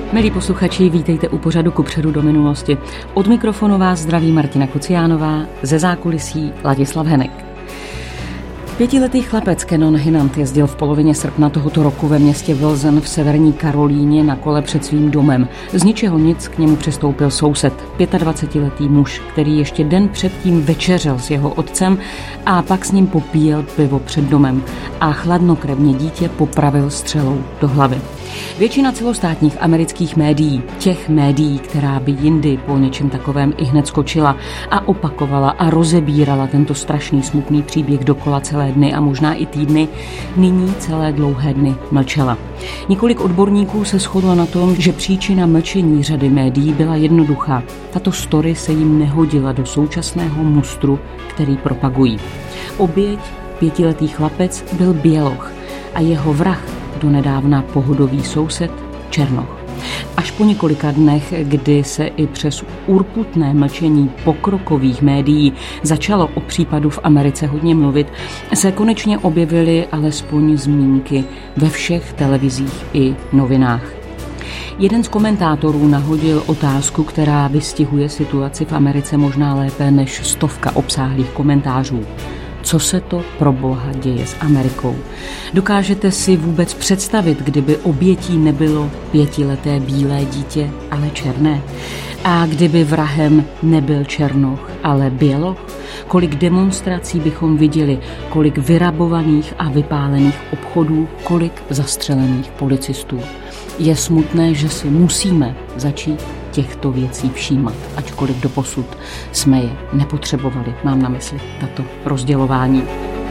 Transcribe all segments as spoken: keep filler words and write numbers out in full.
Milí posluchači, vítejte u pořadu Kupředu do minulosti. Od mikrofonu vás zdraví Martina Kuciánová, ze zákulisí Ladislav Henek. Pětiletý chlapec Cannon Hinand jezdil v polovině srpna tohoto roku ve městě Wilson v severní Karolíně na kole před svým domem. Z ničeho nic k němu přistoupil soused, dvacetipětiletý muž, který ještě den předtím večeřel s jeho otcem a pak s ním popíjel pivo před domem a chladnokrevně dítě popravil střelou do hlavy. Většina celostátních amerických médií, těch médií, která by jindy po něčem takovém ihned skočila a opakovala a rozebírala tento strašný smutný příběh dokola celé dny a možná i týdny, nyní celé dlouhé dny mlčela. Několik odborníků se shodlo na tom, že příčina mlčení řady médií byla jednoduchá. Tato story se jim nehodila do současného mustru, který propagují. Oběť, pětiletý chlapec, byl běloch a jeho vrah, donedávna pohodový soused, černoch. Až po několika dnech, kdy se i přes urputné mlčení pokrokových médií začalo o případu v Americe hodně mluvit, se konečně objevily alespoň zmínky ve všech televizích i novinách. Jeden z komentátorů nahodil otázku, která vystihuje situaci v Americe možná lépe než stovka obsáhlých komentářů. Co se to pro boha děje s Amerikou? Dokážete si vůbec představit, kdyby obětí nebylo pětileté bílé dítě, ale černé? A kdyby vrahem nebyl černoch, ale běloch? Kolik demonstrací bychom viděli, kolik vyrabovaných a vypálených obchodů, kolik zastřelených policistů? Je smutné, že si musíme začít těchto věcí všímat, ačkoliv doposud jsme je nepotřebovali. Mám na mysli tato rozdělování.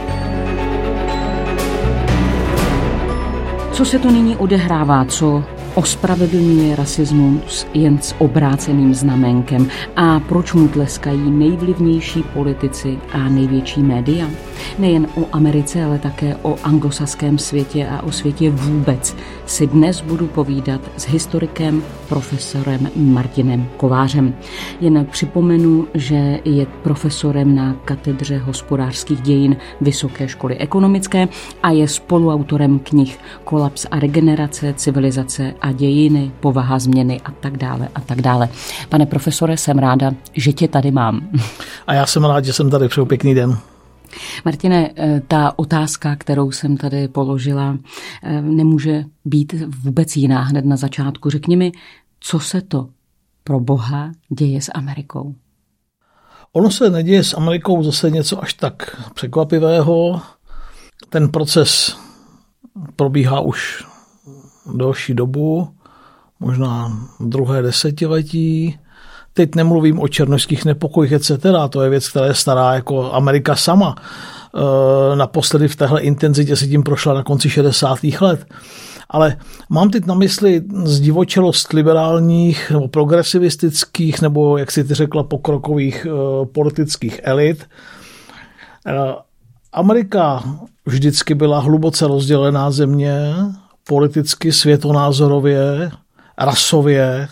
Co se to nyní odehrává, co ospravedlňuje rasismus jen s obráceným znamenkem a proč mu tleskají nejvlivnější politici a největší média? Nejen o Americe, ale také o anglosaském světě a o světě vůbec si dnes budu povídat s historikem, profesorem Martinem Kovářem. Jen připomenu, že je profesorem na katedře hospodářských dějin Vysoké školy ekonomické a je spoluautorem knih Kolaps a regenerace, civilizace a dějiny, povaha změny a tak dále a tak dále. Pane profesore, jsem ráda, že tě tady mám. A já jsem rád, že jsem tady. Přeju pěkný den. Martine, ta otázka, kterou jsem tady položila, nemůže být vůbec jiná hned na začátku. Řekni mi, co se to pro boha děje s Amerikou? Ono se neděje s Amerikou zase něco až tak překvapivého. Ten proces probíhá už delší dobu, možná druhé desetiletí. Teď nemluvím o černošských nepokojích et cetera. To je věc, která je stará jako Amerika sama. E, naposledy v téhle intenzitě si tím prošla na konci šedesátých let. Ale mám teď na mysli zdivočelost liberálních nebo progresivistických nebo, jak si ty řekla, pokrokových e, politických elit. E, Amerika vždycky byla hluboce rozdělená země, politicky, světonázorově, rasově.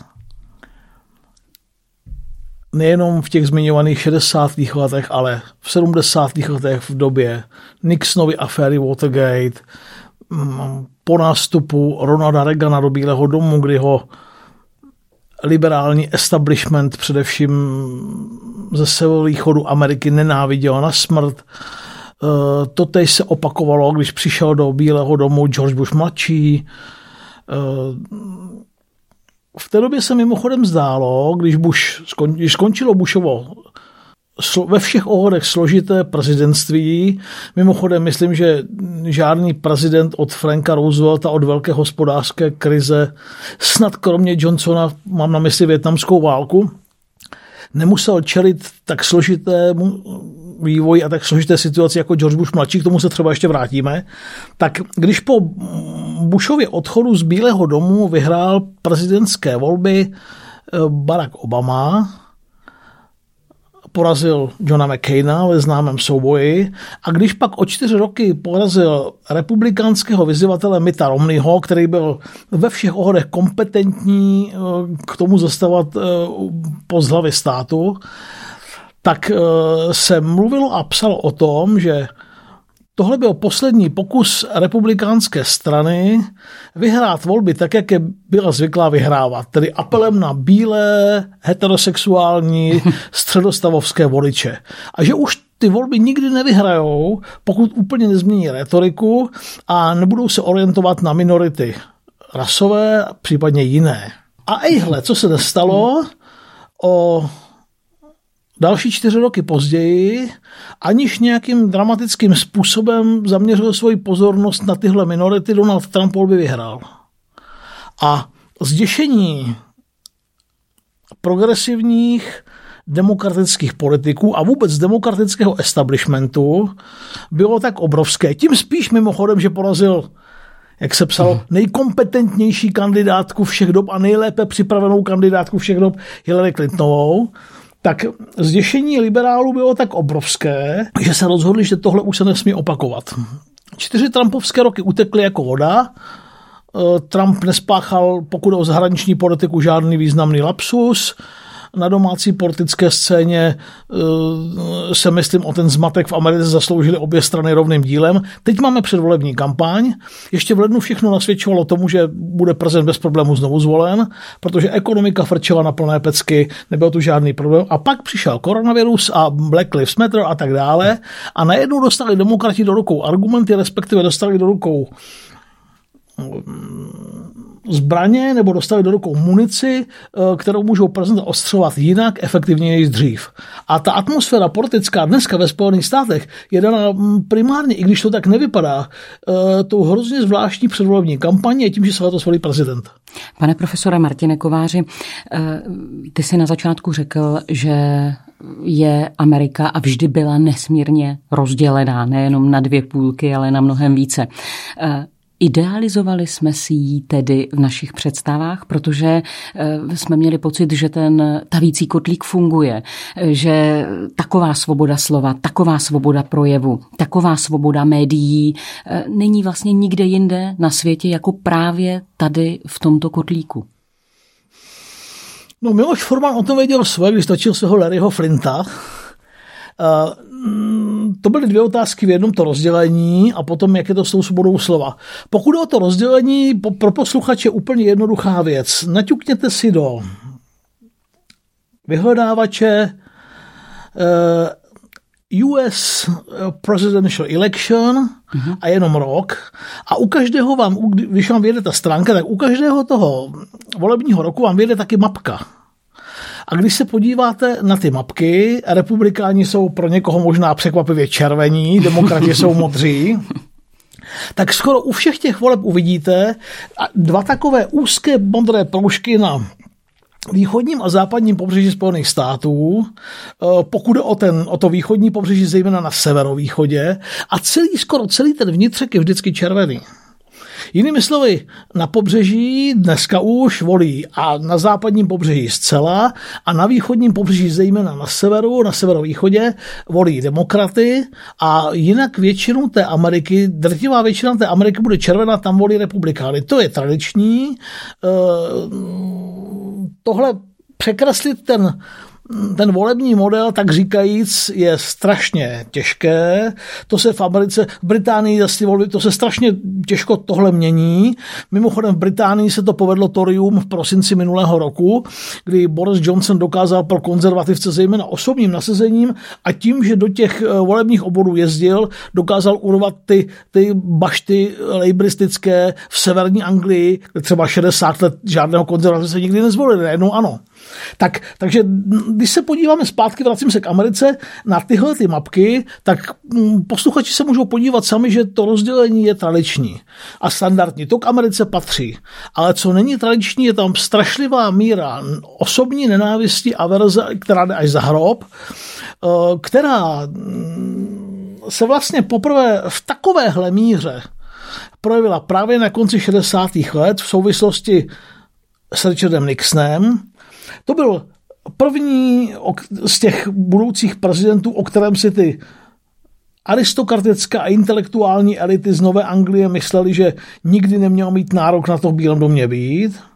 Nejenom v těch zmiňovaných šedesátých letech, ale v sedmdesátých letech v době Nixonovy aféry Watergate, po nástupu Ronalda Reagana do Bílého domu, kdy ho liberální establishment především ze severovýchodu Ameriky nenáviděl na smrt. Totéž se opakovalo, když přišel do Bílého domu George Bush mladší. V té době se mimochodem zdálo, když, Bush, když skončilo Bushovo ve všech ohledech složité prezidentství, mimochodem myslím, že žádný prezident od Franka Roosevelta od velké hospodářské krize, snad kromě Johnsona, mám na mysli vietnamskou válku, nemusel čelit tak složitému vývoji a tak složité situaci jako George Bush mladší, k tomu se třeba ještě vrátíme, tak když po Bushově odchodu z Bílého domu vyhrál prezidentské volby Barack Obama, porazil Johna McCaina ve známém souboji a když pak o čtyři roky porazil republikánského vyzývatele Mitta Romneyho, který byl ve všech ohledech kompetentní k tomu zastavat post hlavy státu, tak se mluvilo a psalo o tom, že tohle byl poslední pokus republikánské strany vyhrát volby tak, jak je byla zvyklá vyhrávat, tedy apelem na bílé, heterosexuální, středostavovské voliče. A že už ty volby nikdy nevyhrajou, pokud úplně nezmění retoriku a nebudou se orientovat na minority rasové, případně jiné. A ejhle, co se nestalo, o další čtyři roky později, aniž nějakým dramatickým způsobem zaměřil svoji pozornost na tyhle minority, Donald Trump volby vyhrál. A zděšení progresivních demokratických politiků a vůbec demokratického establishmentu bylo tak obrovské. Tím spíš mimochodem, že porazil, jak se psalo, nejkompetentnější kandidátku všech dob a nejlépe připravenou kandidátku všech dob Hillary Clintonovou, tak zděšení liberálů bylo tak obrovské, že se rozhodli, že tohle už se nesmí opakovat. Čtyři trumpovské roky utekly jako voda. Trump nespáchal, pokud o zahraniční politiku, žádný významný lapsus. Na domácí politické scéně se, myslím, o ten zmatek v Americe zasloužily obě strany rovným dílem. Teď máme předvolební kampaň. Ještě v lednu všechno nasvědčovalo tomu, že bude prezident bez problému znovu zvolen, protože ekonomika frčela na plné pecky, nebyl tu žádný problém. A pak přišel koronavirus a Black Lives Matter a tak dále. A najednou dostali demokrati do rukou argumenty, respektive dostali do rukou zbraně nebo dostali do rukou munici, kterou můžou prezident ostřelovat jinak, efektivněji než dřív. A ta atmosféra politická dneska ve Spojených státech je daná primárně, i když to tak nevypadá, tou hrozně zvláštní předvolební kampaní a tím, že se to svolí prezident. Pane profesore Martine Kováři, ty jsi na začátku řekl, že je Amerika a vždy byla nesmírně rozdělená, nejenom na dvě půlky, ale na mnohem více. Idealizovali jsme si ji tedy v našich představách, protože jsme měli pocit, že ten tavící kotlík funguje, že taková svoboda slova, taková svoboda projevu, taková svoboda médií není vlastně nikde jinde na světě jako právě tady v tomto kotlíku. No, Miloš Forman o tom věděl svoje, když točil svého Larryho Flinta. Uh, to byly dvě otázky v jednom, to rozdělení a potom, jak je to s tou svobodou slova. Pokud je o to rozdělení, pro posluchače úplně jednoduchá věc. Naťukněte si do vyhledávače uh, U S Presidential Election uh-huh. a jenom rok a u každého vám, když vám vyjede ta stránka, tak u každého toho volebního roku vám vyjede taky mapka. A když se podíváte na ty mapky, republikáni jsou pro někoho možná překvapivě červení, demokrati jsou modří, tak skoro u všech těch voleb uvidíte dva takové úzké modré proužky na východním a západním pobřeží Spojených států, pokud o, ten, o to východní pobřeží, zejména na severovýchodě, a celý, skoro celý ten vnitřek je vždycky červený. Jinými slovy, na pobřeží dneska už volí a na západním pobřeží zcela a na východním pobřeží zejména na severu, na severovýchodě volí demokraty a jinak většinu té Ameriky, drtivá většina té Ameriky bude červená, tam volí republikány. To je tradiční. Tohle překreslit ten Ten volební model, tak říkajíc, je strašně těžké. To se v Americe, v Británii, to se strašně těžko tohle mění. Mimochodem v Británii se to povedlo Toryům v prosinci minulého roku, kdy Boris Johnson dokázal pro konzervativce zejména osobním nasazením a tím, že do těch volebních obvodů jezdil, dokázal urvat ty, ty bašty lejbristické v severní Anglii, kde třeba šedesát let žádného konzervativce nikdy nezvolili, nejednou ano. Tak, takže když se podíváme zpátky, vracím se k Americe, na tyhle ty mapky, tak posluchači se můžou podívat sami, že to rozdělení je tradiční a standardní. To k Americe patří. Ale co není tradiční, je tam strašlivá míra osobní nenávisti a verze, která jde až za hrob, která se vlastně poprvé v takovéhle míře projevila právě na konci šedesátých let v souvislosti s Richardem Nixonem. To byl první z těch budoucích prezidentů, o kterém si ty aristokratické a intelektuální elity z Nové Anglie mysleli, že nikdy neměl mít nárok na to v Bílém domě být.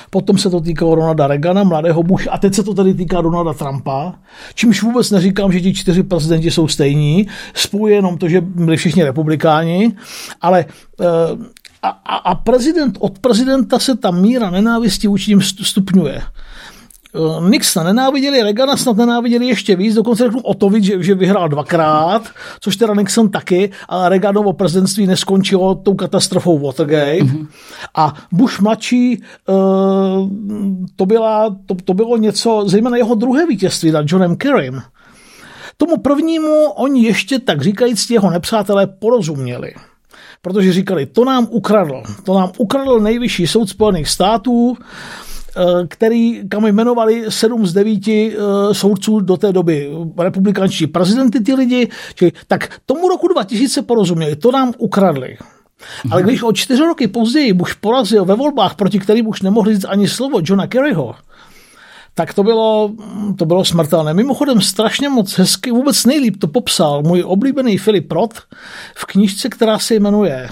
Potom se to týkalo Ronalda Reagana, mladého Bushe, a teď se to tady týká Donalda Trumpa, čímž vůbec neříkám, že ti čtyři prezidenti jsou stejní, spojuje jenom to, že byli všichni republikáni, ale a, a, a prezident, od prezidenta se ta míra nenávisti vůči ním stupňuje. Nixona nenáviděli, Reagana snad nenáviděli ještě víc, dokonce řeknu o to víc, že, že vyhrál dvakrát, což teda Nixon taky, ale Reaganovo prezidentství neskončilo tou katastrofou Watergate. Mm-hmm. A Bush mladší, to, byla, to, to bylo něco, zejména jeho druhé vítězství nad Johnem Kerrym. Tomu prvnímu oni ještě, tak říkajíc, jeho nepřátelé porozuměli. Protože říkali, to nám ukradl. To nám ukradl nejvyšší soud Spojených států, který, kam jmenovali sedm z devíti uh, soudců do té doby republikančtí prezidenty, ty lidi, čili, tak tomu roku dva tisíce porozuměli, to nám ukradli. Hmm. Ale když o čtyři roky později Bush porazil ve volbách, proti kterým už nemohli říct ani slovo Johna Kerryho, tak to bylo, to bylo smrtelné. Mimochodem strašně moc hezky, vůbec nejlíp to popsal můj oblíbený Philip Roth v knížce, která se jmenuje,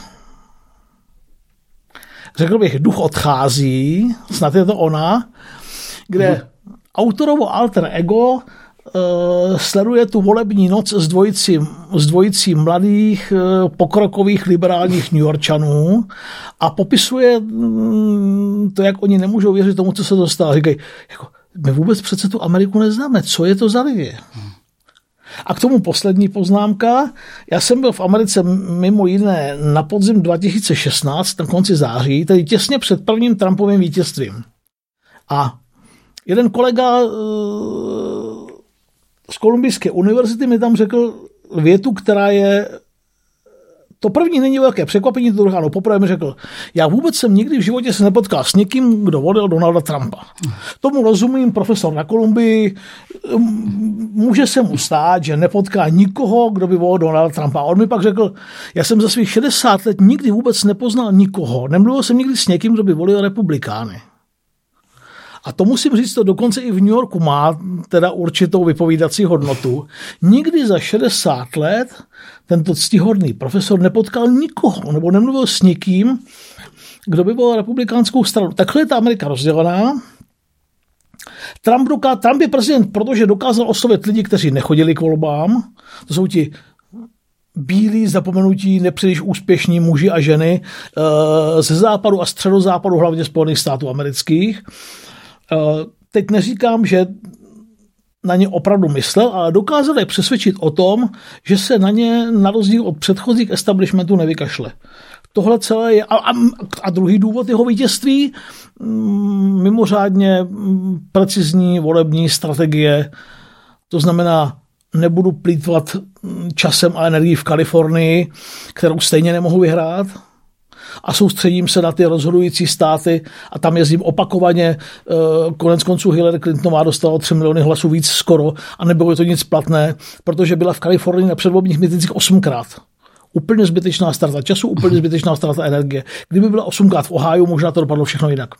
řekl bych, Duch odchází, snad je to ona, kde hmm. autorovo alter ego uh, sleduje tu volební noc s dvojicí, s dvojicí mladých uh, pokrokových liberálních New Yorkčanů a popisuje um, to, jak oni nemůžou věřit tomu, co se dostalo. Říkají, jako, my vůbec přece tu Ameriku neznáme, co je to za lidi? Hmm. A k tomu poslední poznámka. Já jsem byl v Americe mimo jiné na podzim dva tisíce šestnáct, na konci září, tedy těsně před prvním Trumpovým vítězstvím. A jeden kolega z Kolumbijské univerzity mi tam řekl větu, která je... To první není velké překvapení, to druhá, no poprvé mi řekl, já vůbec jsem nikdy v životě se nepotkal s někým, kdo volil Donalda Trumpa. Tomu rozumím, profesor na Kolumbii, může se mu stát, že nepotká nikoho, kdo by volil Donalda Trumpa. A on mi pak řekl, já jsem za svých šedesát let nikdy vůbec nepoznal nikoho, nemluvil jsem nikdy s někým, kdo by volil republikány. A to musím říct, to dokonce i v New Yorku má teda určitou vypovídací hodnotu. Nikdy za šedesát let tento ctihodný profesor nepotkal nikoho, nebo nemluvil s nikým, kdo by byl republikánskou stranu. Takhle je ta Amerika rozdělená. Trump, doká, Trump je prezident, protože dokázal oslovit lidi, kteří nechodili k volbám. To jsou ti bílí, zapomenutí, nepříliš úspěšní muži a ženy ze západu a středozápadu, hlavně Spojených států amerických. Teď neříkám, že na ně opravdu myslel, ale dokázal je přesvědčit o tom, že se na ně na rozdíl od předchozích establishmentů nevykašle. Tohle celé je... A, a, a druhý důvod jeho vítězství, mimořádně precizní volební strategie, to znamená, nebudu plýtvat časem a energií v Kalifornii, kterou stejně nemohu vyhrát, a soustředím se na ty rozhodující státy a tam jezdím opakovaně. Konec konců Hillary Clintonová dostala tři miliony hlasů víc skoro a nebylo to nic platné, protože byla v Kalifornii na předvolebních mítincích osmkrát. Úplně zbytečná ztráta času, úplně zbytečná ztráta energie. Kdyby byla osmkrát v Ohiu, možná to dopadlo všechno jinak.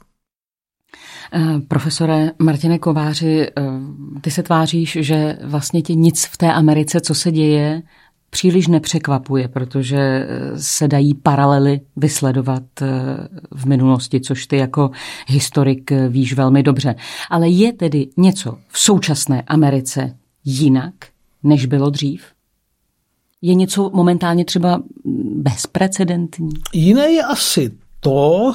Profesore Martine Kováři, ty se tváříš, že vlastně tě nic v té Americe, co se děje, příliš nepřekvapuje, protože se dají paralely vysledovat v minulosti, což ty jako historik víš velmi dobře. Ale je tedy něco v současné Americe jinak, než bylo dřív? Je něco momentálně třeba bezprecedentní? Jiné je asi to,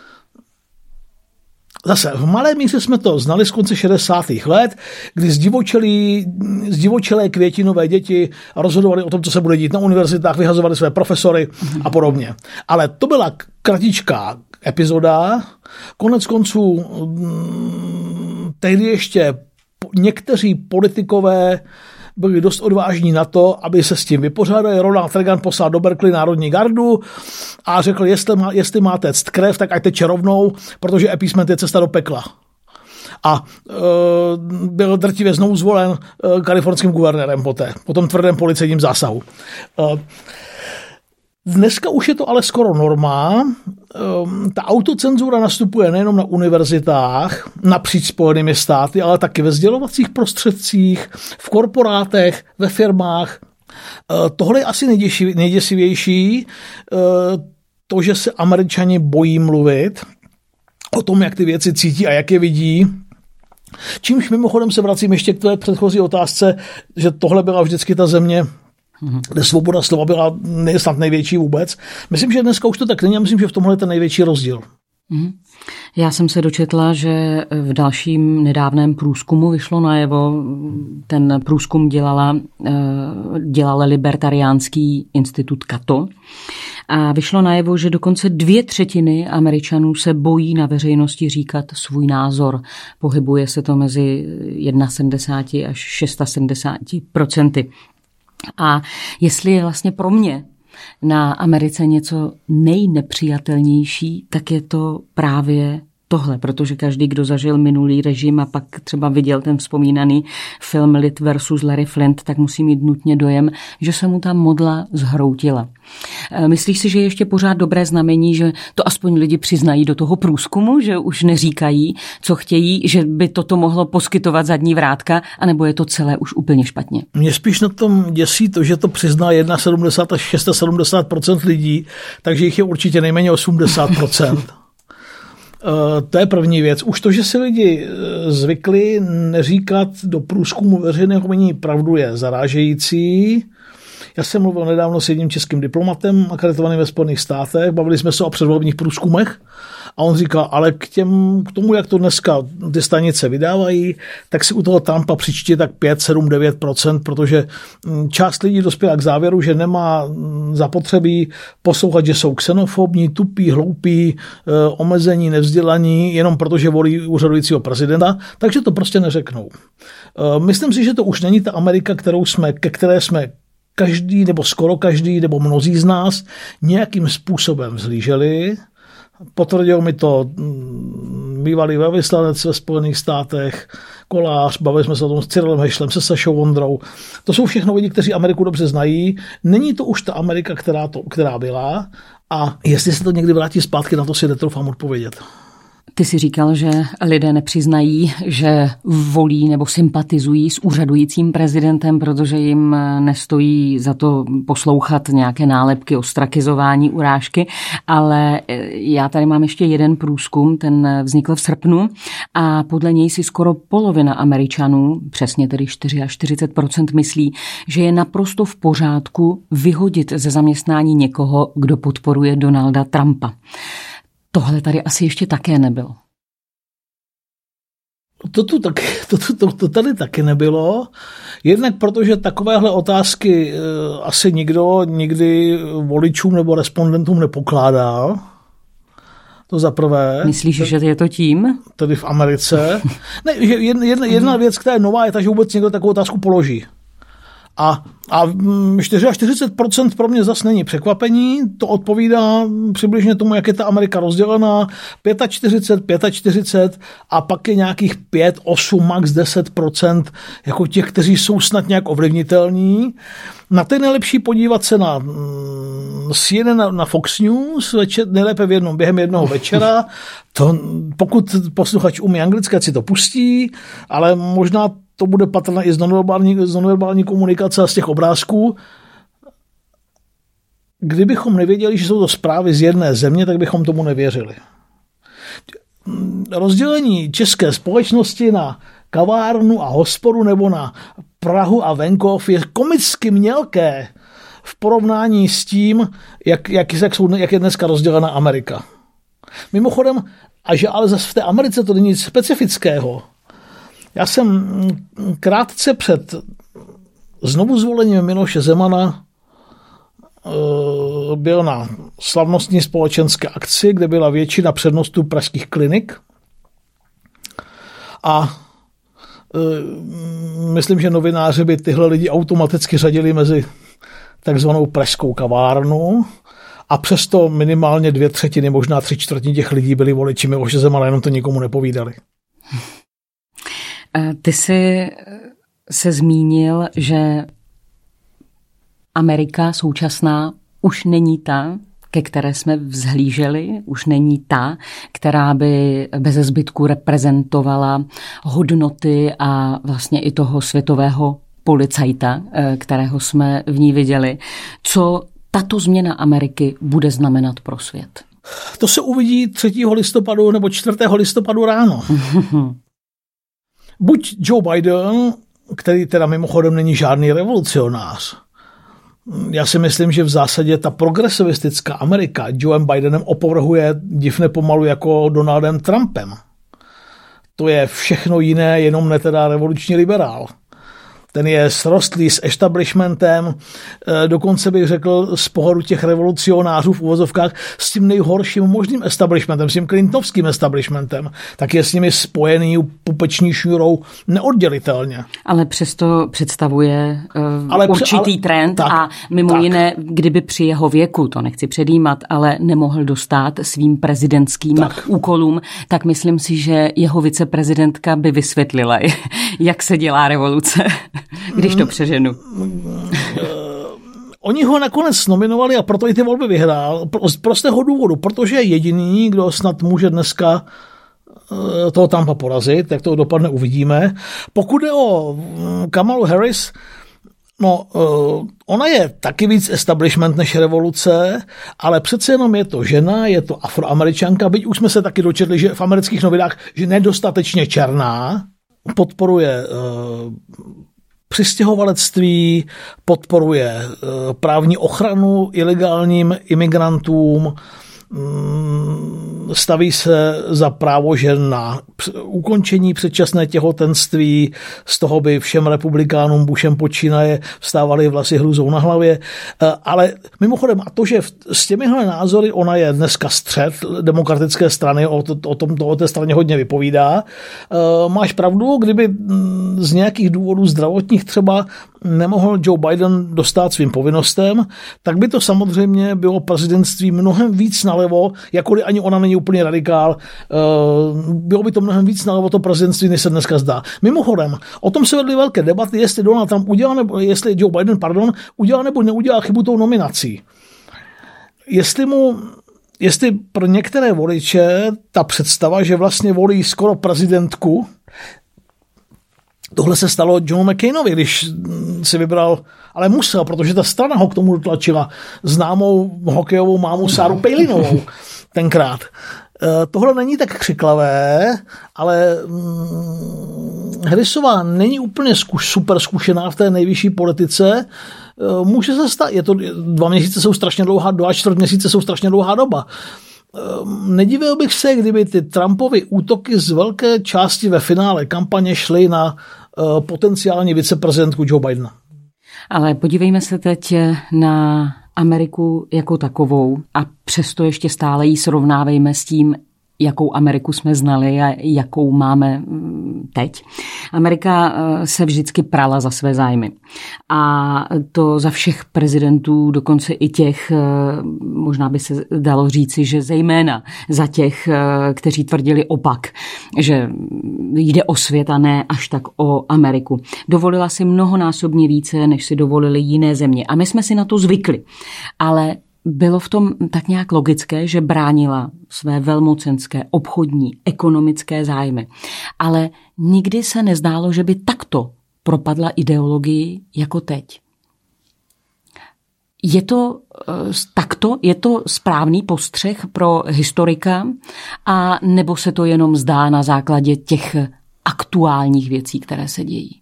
zase v malé míře jsme to znali z konce šedesátých let, kdy zdivočelí, zdivočelé květinové děti rozhodovali o tom, co se bude dít na univerzitách, vyhazovali své profesory a podobně. Ale to byla kratičká epizoda. Konec konců tehdy ještě někteří politikové byli dost odvážní na to, aby se s tím vypořádali. Ronald Reagan poslal do Berkeley národní gardu a řekl, jestli, má, jestli má téct krev, tak ať teče rovnou, protože appeasement je cesta do pekla. A e, byl drtivě znovu zvolen e, kalifornským guvernérem poté, po tom tvrdém policejním zásahu. E, Dneska už je to ale skoro norma. Ta autocenzura nastupuje nejenom na univerzitách, napříč Spojenými státy, ale taky ve sdělovacích prostředcích, v korporátech, ve firmách. Tohle je asi nejděsivější, to, že se Američani bojí mluvit o tom, jak ty věci cítí a jak je vidí. Čímž mimochodem se vracím ještě k té předchozí otázce, že tohle byla vždycky ta země, kde svoboda slova byla snad největší vůbec. Myslím, že dneska už to tak není a myslím, že v tomhle je ten největší rozdíl. Já jsem se dočetla, že v dalším nedávném průzkumu vyšlo najevo, ten průzkum dělala, dělala libertariánský institut Cato a vyšlo najevo, že dokonce dvě třetiny Američanů se bojí na veřejnosti říkat svůj názor. Pohybuje se to mezi sedmdesát jedna až sedmdesát šest procenty. A jestli je vlastně pro mě na Americe něco nejnepřijatelnější, tak je to právě tohle, protože každý, kdo zažil minulý režim a pak třeba viděl ten vzpomínaný film Lid versus Larry Flynt, tak musí mít nutně dojem, že se mu ta modla zhroutila. Myslíš si, že je ještě pořád dobré znamení, že to aspoň lidi přiznají do toho průzkumu, že už neříkají, co chtějí, že by toto mohlo poskytovat zadní vrátka, anebo je to celé už úplně špatně? Mě spíš na tom děsí to, že to přizná sedmdesát jedna až sedmdesát šest procent lidí, takže jich je určitě nejméně osmdesát procent. To je první věc. Už to, že si lidi zvykli neříkat do průzkumu veřejného mínění pravdu, je zarážející. Já jsem mluvil nedávno s jedním českým diplomatem akreditovaným ve Spojených státech, bavili jsme se o předvolebních průzkumech a on říká, ale k, těm, k tomu, jak to dneska ty stanice vydávají, tak si u toho Trumpa přičti tak pět, sedm, devět procent, protože část lidí dospěla k závěru, že nemá zapotřebí poslouchat, že jsou xenofobní, tupí, hloupí, omezení, nevzdělaní, jenom protože volí úřadujícího prezidenta, takže to prostě neřeknou. Myslím si, že to už není ta Amerika, kterou jsme, ke které jsme každý nebo skoro každý nebo mnozí z nás nějakým způsobem vzhlíželi. Potvrdil mi to bývalý velvyslanec ve Spojených státech, Kolář, bavili jsme se o tom s Cyrilem Hešlem, se Sašou Vondrou. To jsou všechno lidi, kteří Ameriku dobře znají. Není to už ta Amerika, která, to, která byla a jestli se to někdy vrátí zpátky, na to si netroufám odpovědět. Ty jsi říkal, že lidé nepřiznají, že volí nebo sympatizují s úřadujícím prezidentem, protože jim nestojí za to poslouchat nějaké nálepky, ostrakizování, urážky, ale já tady mám ještě jeden průzkum, ten vznikl v srpnu a podle něj si skoro polovina Američanů, přesně tedy čtyřicet čtyři procent myslí, že je naprosto v pořádku vyhodit ze zaměstnání někoho, kdo podporuje Donalda Trumpa. Tohle tady asi ještě také nebylo. To, tu tak, to, to, to, to tady taky nebylo. Jednak protože takovéhle otázky e, asi nikdo nikdy voličům nebo respondentům nepokládá. To za prvé. Myslíš, že je to tím? Tady v Americe. Ne, jedna, jedna, jedna věc, která je nová, je ta, že vůbec někdo takovou otázku položí. A, a čtyřicet čtyři procent pro mě zase není překvapení, to odpovídá přibližně tomu, jak je ta Amerika rozdělená, čtyřicet pět, čtyřicet pět a pak je nějakých pět, osm, max deset procent jako těch, kteří jsou snad nějak ovlivnitelní. Na to je nejlepší podívat se na C N N, na, na Fox News, večer, nejlépe v jednom, během jednoho večera. To, pokud posluchač umí anglicky, si to pustí, ale možná to bude patrné i z nonverbální, z nonverbální komunikace a z těch obrázků. Kdybychom nevěděli, že jsou to zprávy z jedné země, tak bychom tomu nevěřili. Rozdělení české společnosti na kavárnu a hospodu nebo na Prahu a venkov je komicky mělké v porovnání s tím, jak, jak, jak, jsou, jak je dneska rozdělena Amerika. Mimochodem, a že ale zase v té Americe to není nic specifického. Já jsem krátce před znovu zvolením Miloše Zemana byl na slavnostní společenské akci, kde byla většina přednostů pražských klinik. A myslím, že novináři by tyhle lidi automaticky řadili mezi takzvanou pražskou kavárnu a přesto minimálně dvě třetiny, možná tři čtvrtiny těch lidí byli voliči Miloše Zemana, jenom to nikomu nepovídali. Ty jsi se zmínil, že Amerika současná už není ta, ke které jsme vzhlíželi, už není ta, která by bez zbytku reprezentovala hodnoty a vlastně i toho světového policajta, kterého jsme v ní viděli. Co tato změna Ameriky bude znamenat pro svět? To se uvidí třetího listopadu nebo čtvrtého listopadu ráno. Buď Joe Biden, který teda mimochodem není žádný revolucionář. Já si myslím, že v zásadě ta progresivistická Amerika Joem Bidenem opovrhuje div nepomalu jako Donaldem Trumpem. To je všechno jiné, jenom ne teda revoluční liberál. Ten je srostlý s establishmentem, dokonce bych řekl z pohledu těch revolucionářů v uvozovkách s tím nejhorším možným establishmentem, s tím clintonovským establishmentem, tak je s nimi spojený pupeční šňůrou neoddělitelně. Ale přesto představuje uh, ale, určitý ale, trend tak, a mimo tak. jiné, kdyby při jeho věku, to nechci předjímat, ale nemohl dostát svým prezidentským tak. úkolům, tak myslím si, že jeho viceprezidentka by vysvětlila, jak se dělá revoluce. Když to přeženu. Oni ho nakonec nominovali a proto i ty volby vyhrál. Z prostého důvodu, protože je jediný, kdo snad může dneska toho Trumpa porazit, jak to dopadne, uvidíme. Pokud je o Kamalu Harris, no, ona je taky víc establishment než revoluce, ale přece jenom je to žena, je to Afroameričanka, byť už jsme se taky dočetli, že v amerických novinách, že nedostatečně černá, podporuje uh, přistěhovalectví, podporuje uh, právní ochranu ilegálním imigrantům, um, staví se za právo žen na ukončení předčasné těhotenství, z toho by všem republikánům Bushem počínaje vstávaly vlasy hrůzou na hlavě. Uh, ale mimochodem, a to, že v, s těmihle názory ona je dneska střed demokratické strany, o, to, o tom to o té straně hodně vypovídá. Uh, máš pravdu, kdyby z nějakých důvodů zdravotních třeba nemohl Joe Biden dostát svým povinnostem, tak by to samozřejmě bylo prezidentství mnohem víc nalevo, jakkoliv ani ona není úplně radikál, bylo by to mnohem víc nalevo to prezidentství, než se dneska zdá. Mimochodem, o tom se vedly velké debaty, jestli Donald Trump udělal, nebo jestli Joe Biden, pardon, udělal nebo neudělal chybu tou nominací. Jestli mu Jestli pro některé voliče ta představa, že vlastně volí skoro prezidentku, tohle se stalo Johnu McCainovi, když si vybral, ale musel, protože ta strana ho k tomu dotlačila, známou hokejovou mámu Sáru Pejlinovou tenkrát. Tohle není tak křiklavé, ale Harrisová není úplně zkuš, super zkušená v té nejvyšší politice. Může se stát, je to, dva měsíce jsou strašně dlouhá, dva a čtvrt měsíce jsou strašně dlouhá doba. Nedivil bych se, kdyby ty Trumpovy útoky z velké části ve finále kampaně šly na potenciální viceprezidentku Joe Bidena. Ale podívejme se teď na Ameriku jako takovou a přesto ještě stále ji srovnávejme s tím, jakou Ameriku jsme znali a jakou máme teď. Amerika se vždycky prala za své zájmy. A to za všech prezidentů, dokonce i těch, možná by se dalo říci, že zejména za těch, kteří tvrdili opak, že jde o svět a ne až tak o Ameriku. Dovolila si mnohonásobně více, než si dovolili jiné země. A my jsme si na to zvykli. Ale bylo v tom tak nějak logické, že bránila své velmocenské, obchodní, ekonomické zájmy. Ale nikdy se nezdálo, že by takto propadla ideologii jako teď. Je to takto, je to správný postřeh pro historika, a nebo se to jenom zdá na základě těch aktuálních věcí, které se dějí?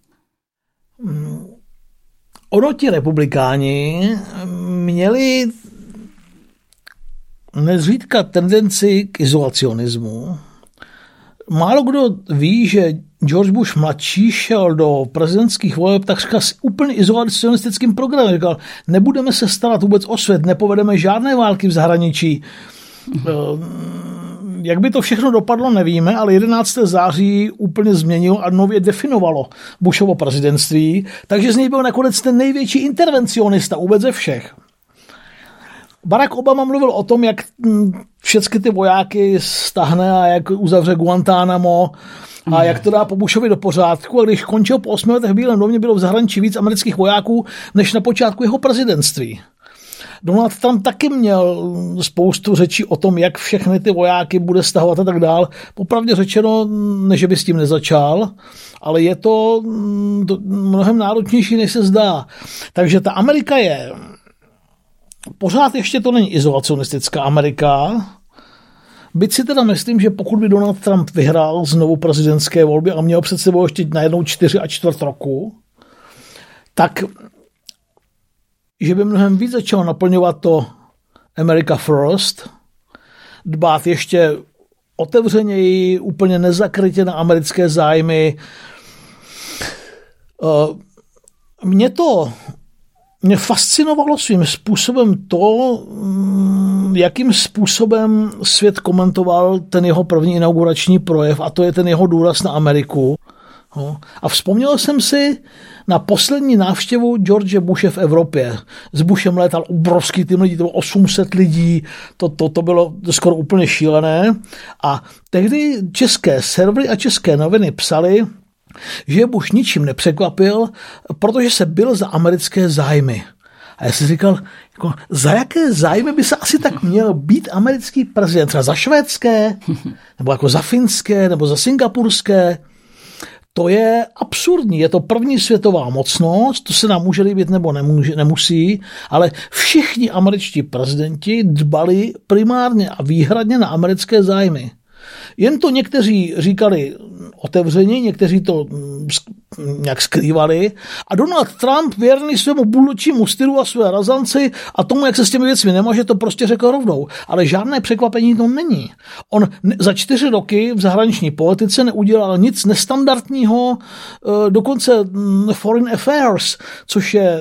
Ono ti republikáni měli nezřídka tendenci k izolacionismu. Málo kdo ví, že George Bush mladší šel do prezidentských voleb takřka s úplně izolacionistickým programem. Říkal, nebudeme se starat vůbec o svět, nepovedeme žádné války v zahraničí. Jak by to všechno dopadlo, nevíme, ale jedenáctého září úplně změnilo a nově definovalo Bushovo prezidentství, takže z něj byl nakonec ten největší intervencionista vůbec ze všech. Barack Obama mluvil o tom, jak všechny ty vojáky stáhne a jak uzavře Guantánamo a jak to dá po Bushovi do pořádku. A když končil po osmi letech v Bílém domě, bylo v zahraničí víc amerických vojáků než na počátku jeho prezidentství. Donald Trump taky měl spoustu řečí o tom, jak všechny ty vojáky bude stahovat a tak dál. Popravdě řečeno, ne, že by s tím nezačal, ale je to mnohem náročnější, než se zdá. Takže ta Amerika je... Pořád ještě to není izolacionistická Amerika, Byť si teda myslím, že pokud by Donald Trump vyhrál znovu prezidentské volby a měl před sebou ještě najednou čtyři a čtvrt roku, tak že by mnohem víc začal naplňovat to America First, dbát ještě otevřeněji, úplně nezakrytě na americké zájmy. Mě to mě fascinovalo svým způsobem to, jakým způsobem svět komentoval ten jeho první inaugurační projev, a to je ten jeho důraz na Ameriku. A vzpomněl jsem si na poslední návštěvu George Bushe v Evropě. S Bushem létal obrovský tým lidí, to bylo osm set lidí, to, to, to bylo skoro úplně šílené. A tehdy české servery a české noviny psali, že Bush ničím nepřekvapil, protože se bil za americké zájmy. A já si říkal, jako, za jaké zájmy by se asi tak měl být americký prezident? Třeba za švédské, nebo jako za finské, nebo za singapurské? To je absurdní. Je to první světová mocnost, to se nám může líbit nebo nemůže, nemusí, ale všichni američtí prezidenti dbali primárně a výhradně na americké zájmy. Jen to někteří říkali otevřeně, někteří to nějak skrývali a Donald Trump věrný svému buldočímu stylu a své razanci a tomu, jak se s těmi věcmi nemaže, to prostě řekl rovnou. Ale žádné překvapení to není. On za čtyři roky v zahraniční politice neudělal nic nestandardního, dokonce Foreign Affairs, což je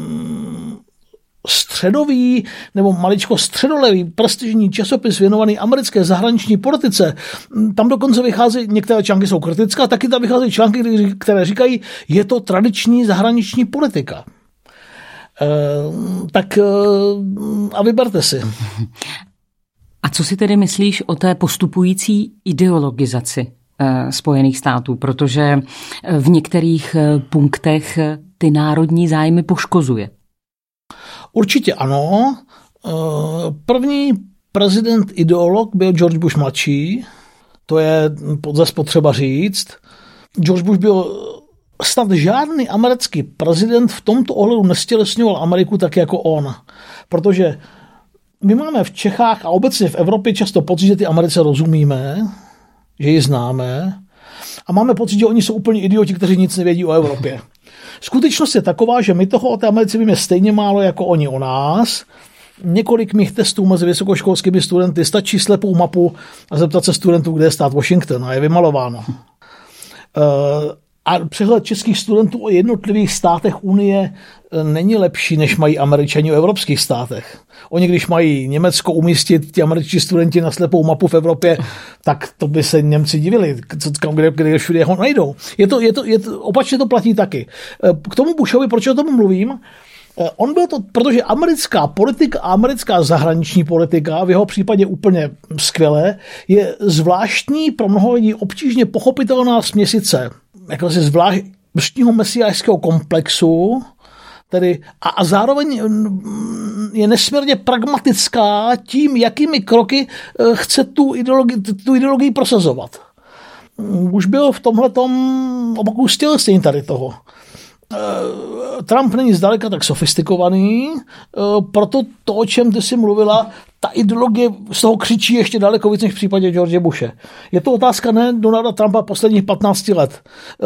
středový nebo maličko středolevý prestižní časopis věnovaný americké zahraniční politice. Tam dokonce vychází, některé články jsou kritické, a taky tam vycházejí články, které říkají, je to tradiční zahraniční politika. E, tak e, a vyberte si. A co si tedy myslíš o té postupující ideologizaci e, Spojených států? Protože v některých punktech ty národní zájmy poškozuje. Určitě ano. První prezident ideolog byl George Bush mladší, to je zase potřeba říct. George Bush byl snad žádný americký prezident v tomto ohledu nestělesňoval Ameriku tak jako on, protože my máme v Čechách a obecně v Evropě často pocit, že ty Americe rozumíme, že ji známe a máme pocit, že oni jsou úplně idioti, kteří nic nevědí o Evropě. Skutečnost je taková, že my toho o té Americe víme stejně málo jako oni o nás. Několik mých testů mezi vysokoškolskými studenty stačí slepou mapu a zeptat se studentů, kde je stát Washington a je vymalováno. A přehled českých studentů o jednotlivých státech Unie není lepší, než mají Američani o evropských státech. Oni, když mají Německo umístit ti američtí studenti na slepou mapu v Evropě, tak to by se Němci divili, kde, kde všude ho najdou. Je to, je to, je to, opačně to platí taky. K tomu Bushovi, proč o tom mluvím? On byl to, protože americká politika a americká zahraniční politika, v jeho případě úplně skvělé, je zvláštní, pro mnoho lidí obtížně pochopitelná směsice jakože zvláštního mesiášského komplexu, tedy a, a zároveň je nesmírně pragmatická tím, jakými kroky chce tu ideologii, tu ideologii prosazovat. Už byl v tomhletom obaku stělesnění tady toho. Trump není zdaleka tak sofistikovaný, proto to, o čem ty jsi mluvila, ta ideologie z toho křičí ještě daleko víc než v případě George Bushe. Je to otázka ne Donalda Trumpa posledních patnácti let.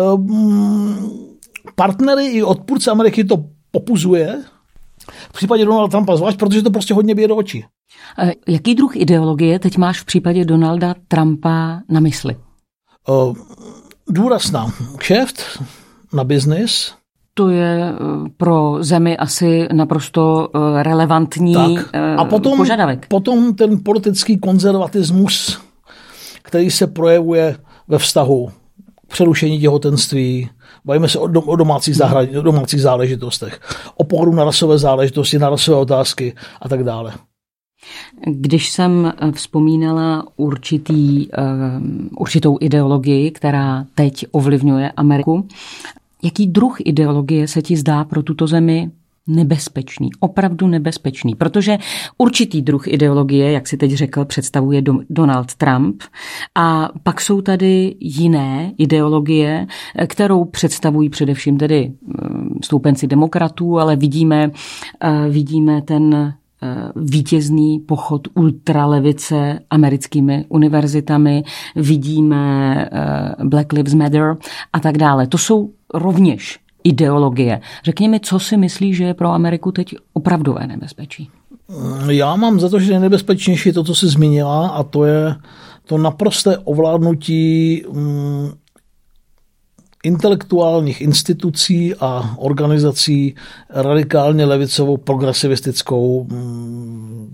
Partnery i odpůrce Ameriky to popuzuje, v případě Donalda Trumpa zvlášť, protože to prostě hodně bije do očí. Jaký druh ideologie teď máš v případě Donalda Trumpa na mysli? Důraz na kšeft, na biznis. To je pro zemi asi naprosto relevantní tak. A potom, požadavek. Potom ten politický konzervatismus, který se projevuje ve vztahu k přerušení těhotenství, bavíme se o domácích, zahrad, domácích záležitostech, o pohledu na rasové záležitosti, na rasové otázky a tak dále. Když jsem vzpomínala určitý, určitou ideologii, která teď ovlivňuje Ameriku, jaký druh ideologie se ti zdá pro tuto zemi nebezpečný, opravdu nebezpečný? Protože určitý druh ideologie, jak si teď řekl, představuje Donald Trump a pak jsou tady jiné ideologie, kterou představují především tedy stoupenci demokratů, ale vidíme, vidíme ten vítězný pochod ultralevice americkými univerzitami, vidíme Black Lives Matter a tak dále. To jsou rovněž ideologie. Řekni mi, co si myslíš, že je pro Ameriku teď opravdové nebezpečí? Já mám za to, že nejnebezpečnější je to, co jsi zmínila, a to je to naprosté ovládnutí mm, intelektuálních institucí a organizací radikálně levicovou, progresivistickou, mm,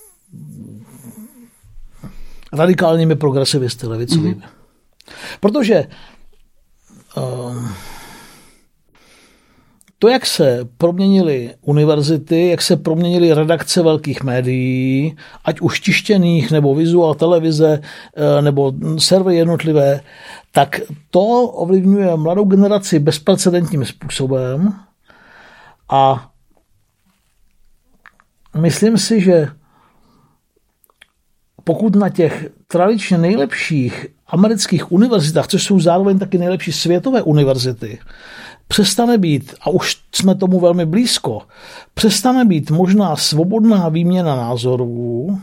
radikálními progresivisty levicovými. Mm-hmm. Protože uh, to, jak se proměnily univerzity, jak se proměnily redakce velkých médií, ať už tištěných, nebo vizuál, televize, nebo servery jednotlivé, tak to ovlivňuje mladou generaci bezprecedentním způsobem a myslím si, že pokud na těch tradičně nejlepších amerických univerzitách, což jsou zároveň taky nejlepší světové univerzity, přestane být, a už jsme tomu velmi blízko, přestane být možná svobodná výměna názorů,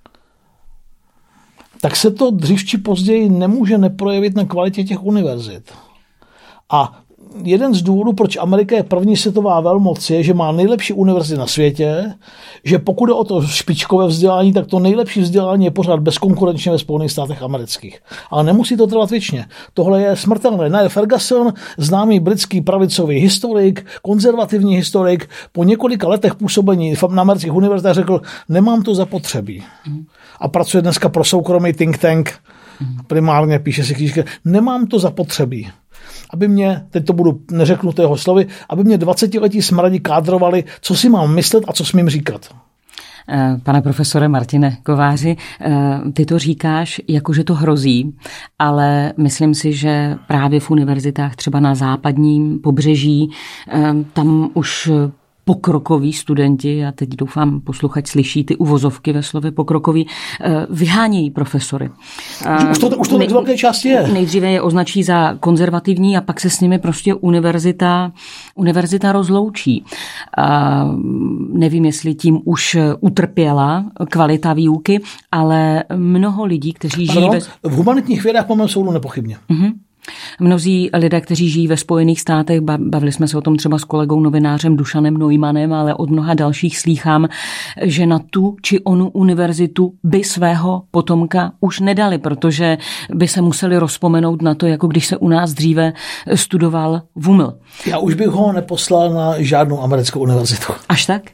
tak se to dřív či později nemůže neprojevit na kvalitě těch univerzit. A jeden z důvodů, proč Amerika je první světová velmoc, je, že má nejlepší univerzity na světě, že pokud je o to špičkové vzdělání, tak to nejlepší vzdělání je pořád bezkonkurenčně ve Spojených státech amerických. Ale nemusí to trvat věčně. Tohle je smrtelné. Niall Ferguson, známý britský pravicový historik, konzervativní historik, po několika letech působení na amerických univerzitách řekl, nemám to zapotřebí. A pracuje dneska pro soukromý think tank, primárně píše si knížky, nemám to zapotřebí. Aby mě, teď to budu, neřeknu toho slovy, aby mě dvacetiletí smradi kádrovali, co si mám myslet a co smím říkat. Pane profesore Martine Kováři, ty to říkáš, jakože to hrozí, ale myslím si, že právě v univerzitách třeba na západním pobřeží tam už pokrokoví studenti, a teď doufám posluchač slyší ty uvozovky ve slově pokrokoví, vyhánějí profesory. Už to, už to Nej, velké části je. Nejdříve je označí za konzervativní a pak se s nimi prostě univerzita, univerzita rozloučí. A nevím, jestli tím už utrpěla kvalita výuky, ale mnoho lidí, kteří Pardon, žijí... Ve... V humanitních vědách po mém soudu nepochybně. Uh-huh. Mnozí lidé, kteří žijí ve Spojených státech, bavili jsme se o tom třeba s kolegou novinářem Dušanem Neumannem, ale od mnoha dalších slýchám, že na tu či onu univerzitu by svého potomka už nedali, protože by se museli rozpomenout na to, jako když se u nás dříve studoval V U M L. Já už bych ho neposlal na žádnou americkou univerzitu. Až tak?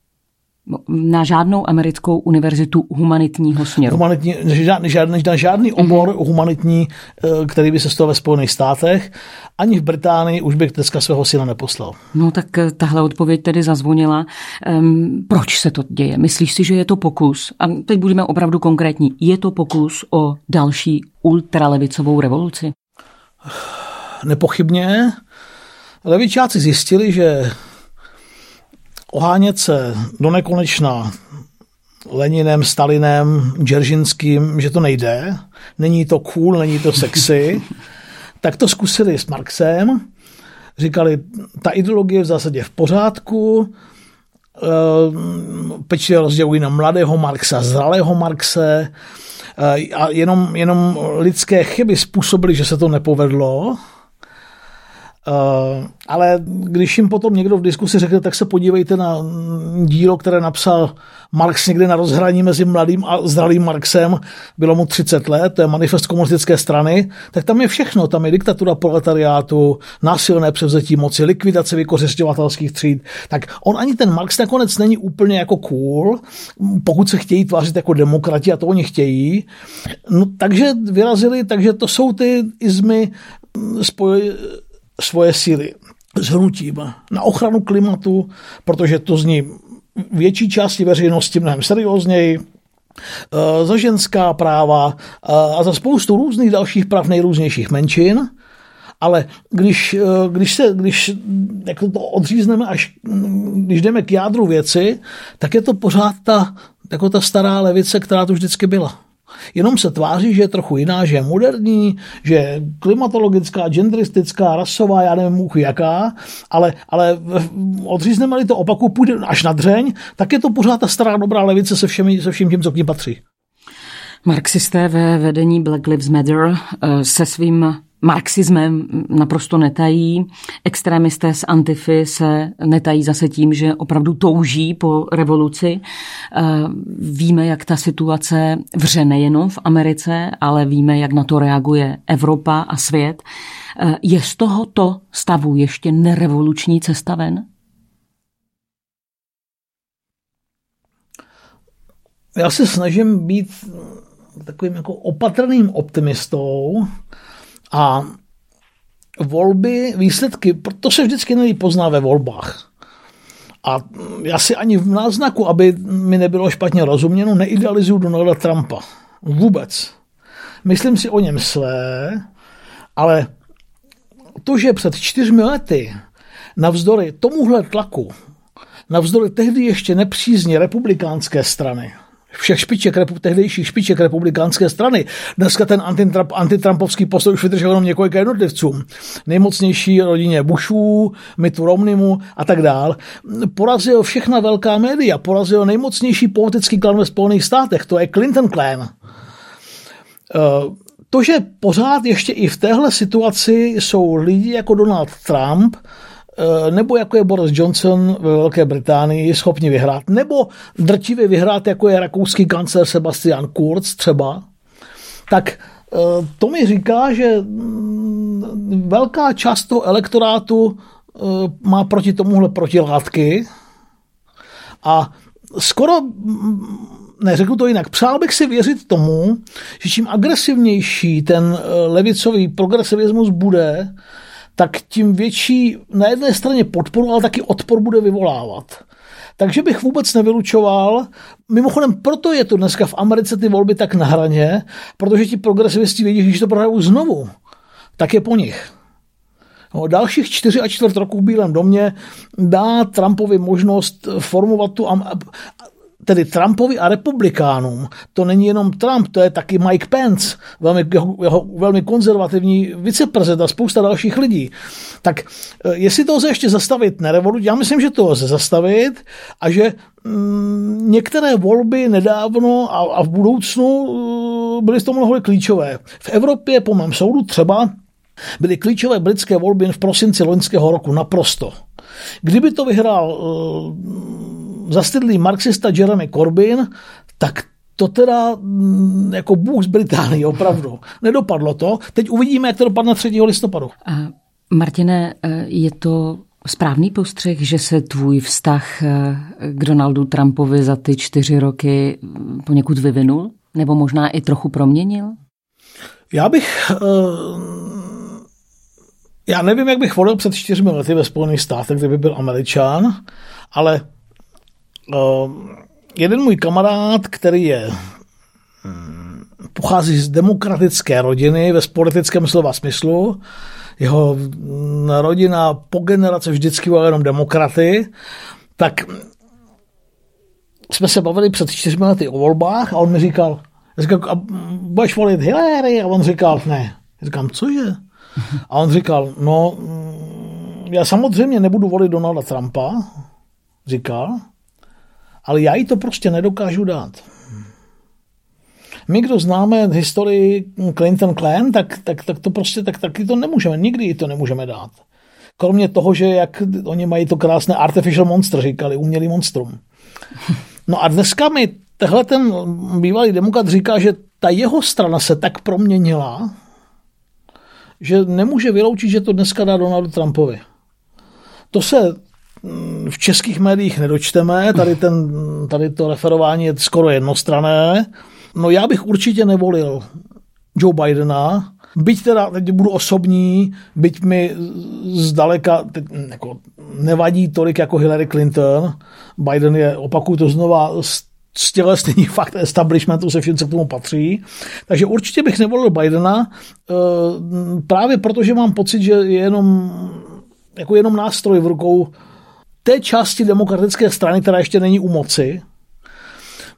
Na žádnou americkou univerzitu humanitního směru. Humanitní, žádný, žádný, žádný obor mm-hmm. humanitní, který by se stal ve Spojených státech, ani v Británii už bych dneska svého syna neposlal. No tak tahle odpověď tedy zazvonila. Um, proč se to děje? Myslíš si, že je to pokus? A teď budeme opravdu konkrétní. Je to pokus o další ultralevicovou revoluci? Nepochybně. Levičáci zjistili, že ohánět se do nekonečna Leninem, Stalinem, Dzeržinským, že to nejde, není to cool, není to sexy, tak to zkusili s Marxem, říkali, ta ideologie je v zásadě v pořádku, pečlivě rozdělují na mladého Marxa, zralého Marxe a jenom, jenom lidské chyby způsobily, že se to nepovedlo. Uh, ale když jim potom někdo v diskusi řekl, tak se podívejte na dílo, které napsal Marx někde na rozhraní mezi mladým a zralým Marxem, bylo mu třicet let, to je manifest komunistické strany, tak tam je všechno, tam je diktatura proletariátu, násilné převzetí moci, likvidace vykořisťovatelských tříd, tak on ani ten Marx nakonec není úplně jako cool, pokud se chtějí tvářit jako demokrati, a to oni chtějí, no, takže vyrazili, takže to jsou ty izmy spoj svoje síly s hnutím na ochranu klimatu, protože to zní větší části veřejnosti mnohem seriózněji, za ženská práva a za spoustu různých dalších práv nejrůznějších menšin, ale když, když se když jako to odřízneme, až když jdeme k jádru věci, tak je to pořád ta, jako ta stará levice, která tu vždycky byla. Jenom se tváří, že je trochu jiná, že je moderní, že je klimatologická, genderistická, rasová, já nevím, jaká, ale, ale odřízneme-li to opaku, půjde až na dřeň, tak je to pořád ta stará dobrá levice se, všemi, se vším tím, co k ní patří. Marxisté ve vedení Black Lives Matter se svým marxismem naprosto netají. Extrémisté z Antify se netají zase tím, že opravdu touží po revoluci. Víme, jak ta situace vře nejenom v Americe, ale víme, jak na to reaguje Evropa a svět. Je z tohoto stavu ještě nerevoluční cesta ven? Já se snažím být takovým jako opatrným optimistou a volby, výsledky, to se vždycky nejde pozná ve volbách. A já si ani v náznaku, aby mi nebylo špatně rozuměno, neidealizuju Donalda Trumpa. Vůbec. Myslím si o něm své, ale to, že před čtyřmi lety navzdory tomuhle tlaku, navzdory tehdy ještě nepřízně republikánské strany, všech špiček, tehdejších špiček republikánské strany. Dneska ten antitrump, antitrampovský postoj už vydržel jenom několika jednotlivcům. Nejmocnější rodině Bushů, Mittu Romneymu a tak dál. Porazil všechna velká média, porazil nejmocnější politický klan ve Spojených státech, to je Clinton clan. To, že pořád ještě i v téhle situaci jsou lidi jako Donald Trump, nebo jako je Boris Johnson ve Velké Británii schopni vyhrát, nebo drtivě vyhrát, jako je rakouský kancléř Sebastian Kurz třeba, tak to mi říká, že velká část toho elektorátu má proti tomuhle protilátky a skoro, neřeknu to jinak, přál bych si věřit tomu, že čím agresivnější ten levicový progresivismus bude, tak tím větší na jedné straně podporu, ale taky odpor bude vyvolávat. Takže bych vůbec nevylučoval. Mimochodem, proto je to dneska v Americe ty volby tak na hraně, protože ti progresivisti vědí, že když to prohrajou znovu, tak je po nich. No, dalších čtyři a čtvrt roku v Bílém domě dá Trumpovi možnost formovat tu... Tedy Trumpovi a republikánům. To není jenom Trump, to je taky Mike Pence, velmi, jeho, jeho velmi konzervativní viceprezident a spousta dalších lidí. Tak jestli to lze ještě zastavit nerevoluci, já myslím, že to lze zastavit a že mm, některé volby nedávno a, a v budoucnu uh, byly z toho mnoho klíčové. V Evropě, po mém soudu třeba, byly klíčové britské volby v prosinci loňského roku naprosto. Kdyby to vyhrál uh, zastydlý marxista Jeremy Corbyn, tak to teda jako bůh z Británie, opravdu. Nedopadlo to. Teď uvidíme, jak to dopadne třetího listopadu. A Martine, je to správný postřeh, že se tvůj vztah k Donaldu Trumpovi za ty čtyři roky poněkud vyvinul? Nebo možná i trochu proměnil? Já bych... Uh... Já nevím, jak bych volil před čtyřmi lety ve Spojených státech, kdyby byl Američan, ale uh, jeden můj kamarád, který je um, pochází z demokratické rodiny ve politickém slova smyslu, jeho rodina po generace vždycky byla jenom demokraty, tak jsme se bavili před čtyřmi lety o volbách a on mi říkal, říkal a budeš volit Hillary? A on říkal, ne. Já říkám, cože? A on říkal, no, já samozřejmě nebudu volit Donalda Trumpa, říkal, ale já jí to prostě nedokážu dát. My, kdo známe historii Clinton clan, tak, tak, tak to prostě tak, taky to nemůžeme, nikdy jí to nemůžeme dát. Kromě toho, že jak oni mají to krásné artificial monster, říkali, umělý monstrum. No a dneska mi tehle ten bývalý demokrat říká, že ta jeho strana se tak proměnila, že nemůže vyloučit, že to dneska dá Donaldu Trumpovi. To se v českých médiích nedočteme, tady, ten, tady to referování je skoro jednostranné. No já bych určitě nevolil Joe Bidena, byť teda, teď budu osobní, byť mi zdaleka teď, jako, nevadí tolik jako Hillary Clinton. Biden je, opakuju to znova, stělesnění fakt establishmentu se všem, co k tomu patří. Takže určitě bych nevolil Bidena, právě protože mám pocit, že je jenom, jako jenom nástroj v rukou té části demokratické strany, která ještě není u moci.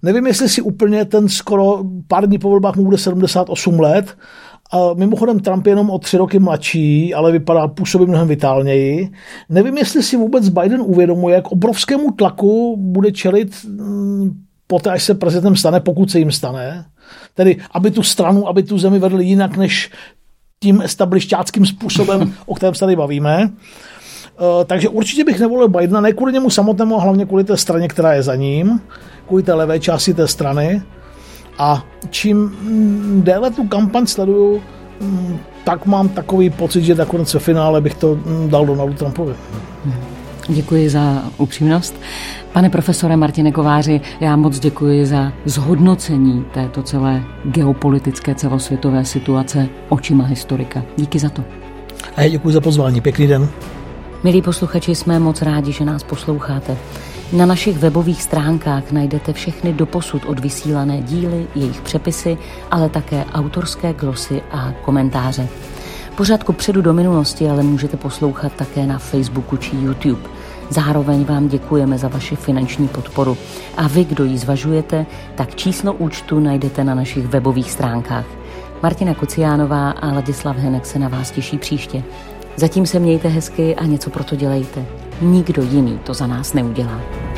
Nevím, jestli si úplně ten skoro pár dní po volbách mu bude sedmdesát osm let. A mimochodem Trump je jenom o tři roky mladší, ale vypadá, působí mnohem vitálněji. Nevím, jestli si vůbec Biden uvědomuje, jak obrovskému tlaku bude čelit poté, až se prezidentem stane, pokud se jim stane. Tedy, aby tu stranu, aby tu zemi vedli jinak, než tím establišťáckým způsobem, o kterém se tady bavíme. Takže určitě bych nevolil Bidena, ne kvůli němu samotnému, a hlavně kvůli té straně, která je za ním, kvůli té levé části té strany. A čím déle tu kampaň sleduju, tak mám takový pocit, že nakonec ve finále bych to dal Donaldu Trumpovi. Děkuji za upřímnost. Pane profesore Martine Kováři, já moc děkuji za zhodnocení této celé geopolitické celosvětové situace očima historika. Díky za to. A já děkuji za pozvání. Pěkný den. Milí posluchači, jsme moc rádi, že nás posloucháte. Na našich webových stránkách najdete všechny doposud odvysílané díly, jejich přepisy, ale také autorské glosy a komentáře. Pořad Kupředu do minulosti ale můžete poslouchat také na Facebooku či YouTube. Zároveň vám děkujeme za vaši finanční podporu. A vy, kdo ji zvažujete, tak číslo účtu najdete na našich webových stránkách. Martina Kociánová a Ladislav Henek se na vás těší příště. Zatím se mějte hezky a něco pro to dělejte. Nikdo jiný to za nás neudělá.